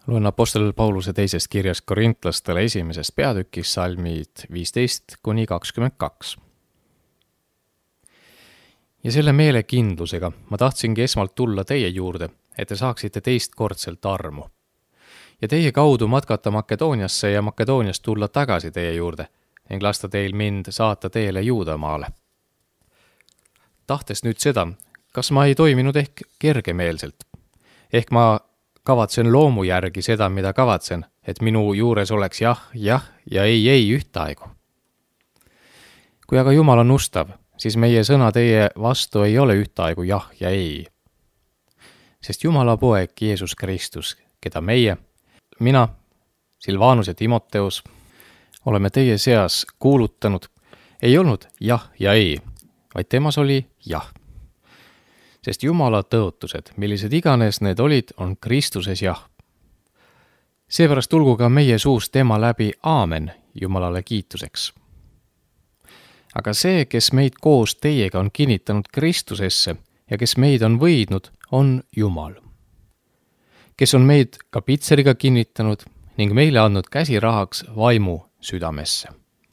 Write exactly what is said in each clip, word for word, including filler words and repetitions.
Loen Apostel Pauluse teisest kirjast korintlastele esimesest peatükist salmid viisteist kuni kakskümmend kaks. Ja selle meelekindlusega ma tahtsingi esmalt tulla teie juurde, et te saaksite teistkordselt armu. Ja teie kaudu matkata Makedooniasse ja Makedooniast tulla tagasi teie juurde ning lasta teil mind saata teele Juudamaale. Tahtes nüüd seda, kas ma ei toiminud ehk kergemeelselt, ehk ma kavatsen loomu järgi seda, mida kavatsen, et minu juures oleks jah, jah ja ei, ei ühtaegu. Kui aga Jumal on ustav, siis meie sõna teie vastu ei ole ühtaegu jah ja ei. Sest Jumala poeg Jeesus Kristus, keda meie, mina, Silvanus ja Timoteus, oleme teie seas kuulutanud, ei olnud jah ja ei, vaid temas oli jah. Sest Jumala tõotused, millised iganes need olid, on Kristuses jah. Seepärast tulgu ka meie suust tema läbi aamen Jumalale kiituseks. Aga see, kes meid koos teiega on kinnitanud Kristusesse ja kes meid on võidnud, on Jumal. Kes on meid ka pitseriga kinnitanud ning meile andnud käsirahaks vaimu südamesse.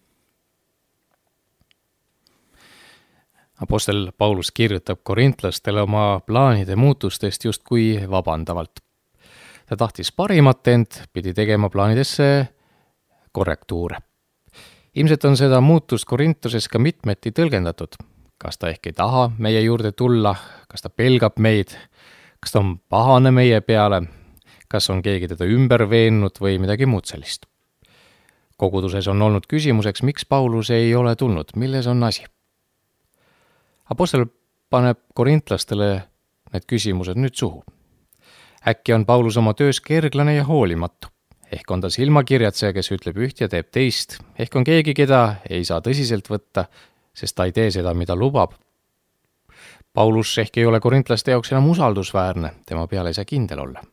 Apostel Paulus kirjutab korintlastele oma plaanide muutustest justkui vabandavalt. Ta tahtis parimat, ent pidi tegema plaanidesse korrektuure. Ilmselt on seda muutust Korintuses ka mitmeti tõlgendatud. Kas ta ehk ei taha meie juurde tulla, kas ta pelgab meid, kas ta on pahane meie peale, kas on keegi teda ümber veennud või midagi muud sellist. Koguduses on olnud küsimuseks, miks Paulus ei ole tulnud, milles on asi. Apostel paneb korintlastele need küsimused nüüd suhu. Äkki on Paulus oma töös kerglane ja hoolimatu. Ehk on ta silmakirjatseja, kes ütleb üht ja teeb teist. Ehk on keegi, keda ei saa tõsiselt võtta, sest ta ei tee seda, mida lubab. Paulus ehk ei ole korintlaste jaoks enam usaldusväärne, tema peale ei saa kindel olla.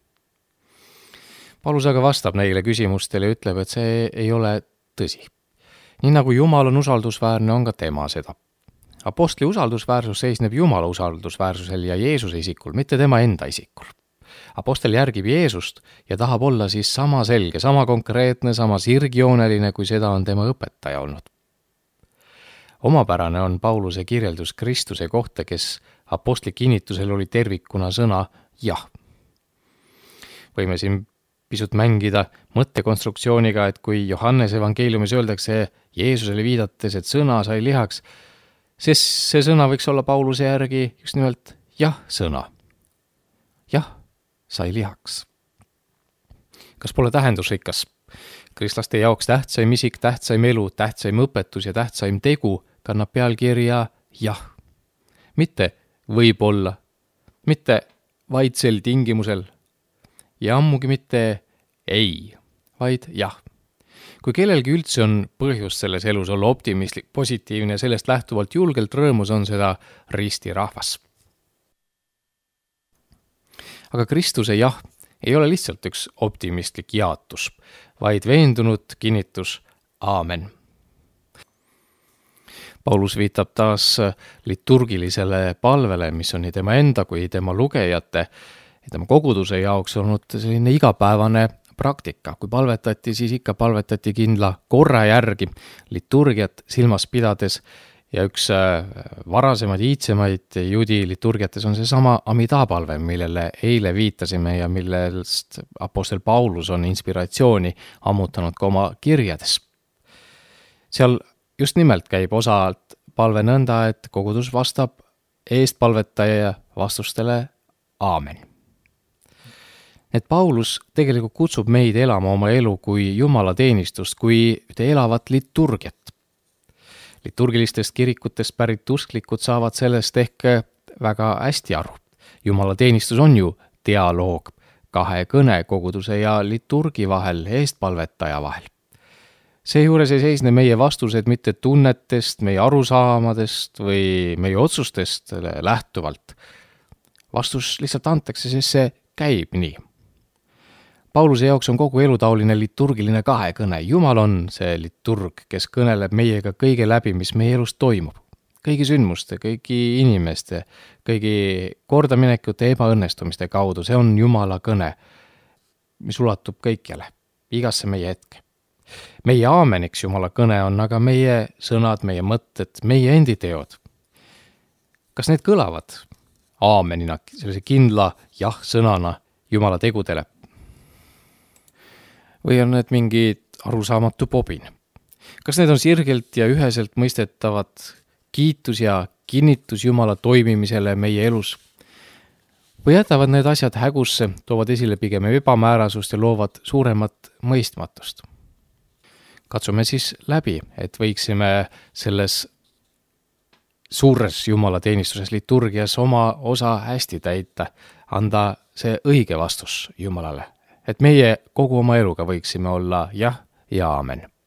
Paulus aga vastab neile küsimustele ja ütleb, et see ei ole tõsi. Nii nagu Jumal on usaldusväärne, on ka tema seda. Apostli usaldusväärsus seisneb Jumala usaldusväärsusel ja Jeesuse isikul, mitte tema enda isikul. Apostel järgib Jeesust ja tahab olla siis sama selge, sama konkreetne, sama sirgjooneline, kui seda on tema õpetaja olnud. Omapärane on Pauluse kirjeldus Kristuse kohta, kes apostli kinnitusel oli tervikuna sõna jah. Võime siin pisut mängida mõttekonstruktsiooniga, et kui Johannes evangeeliumis öeldakse Jeesusele viidates, et sõna sai lihaks, sest see sõna võiks olla Pauluse järgi just nimelt jah sõna. Jah, sai lihaks. Kas pole tähendusrikas? Kristlaste jaoks tähtsaim isik, tähtsaim elu, tähtsaim õpetus ja tähtsaim tegu kannab pealkirja jah. Mitte võib-olla, mitte vaid sel tingimusel ja ammugi mitte ei, vaid jah. Kui kellelgi üldse on põhjus selles elus olla optimistlik, positiivne ja sellest lähtuvalt julgelt rõõmus, on seda ristirahvas. Aga Kristuse jah ei ole lihtsalt üks optimistlik jaatus, vaid veendunud kinnitus aamen. Paulus viitab taas liturgilisele palvele, mis on nii tema enda kui tema lugejate ja tema koguduse jaoks olnud selline igapäevane praktika. Kui palvetati, siis ikka palvetati kindla korra järgi liturgiat silmas pidades ja üks varasemaid iidsemaid juudi liturgiates on see sama Amida-palve, millele eile viitasime ja millest apostel Paulus on inspiratsiooni ammutanud ka oma kirjades. Seal just nimelt käib osalt palve nõnda, et kogudus vastab eestpalvetaja vastustele aamen. Et Paulus tegelikult kutsub meid elama oma elu kui Jumala teenistust, kui ühte elavat liturgiat. Liturgilistest kirikutest pärit usklikud saavad sellest ehk väga hästi aru. Jumala teenistus on ju dialoog kahe kõne koguduse ja liturgi vahel, eestpalvetaja vahel. Seejuures ei seisne meie vastused mitte tunnetest, meie arusaamadest või meie otsustest lähtuvalt. Vastus lihtsalt antakse, sest see käib nii. Pauluse jaoks on kogu elutauline liturgiline kahekõne. Jumal on see liturg, kes kõneleb meiega kõige läbi, mis meie elus toimub. Kõigi sündmuste, kõigi inimeste, kõigi kordaminekute ebaõnnestumiste kaudu. See on Jumala kõne. mis ulatub kõikjale, igasse meie hetke. Meie aameniks Jumala kõne on aga meie sõnad, meie mõtted, meie endi teod. Kas need kõlavad aamenina, sellise kindla jah-sõnana Jumala tegudele? Või on need mingi arusaamatu pobin? Kas need on sirgelt ja üheselt mõistetavad kiitus ja kinnitus Jumala toimimisele meie elus? Või jätavad need asjad hägusse, toovad esile pigem ebamäärasust ja loovad suuremat mõistmatust? Katsume siis läbi, et võiksime selles suures Jumala teenistuses liturgias oma osa hästi täita, anda see õige vastus Jumalale, et meie kogu oma eluga võiksime olla jah ja aamen.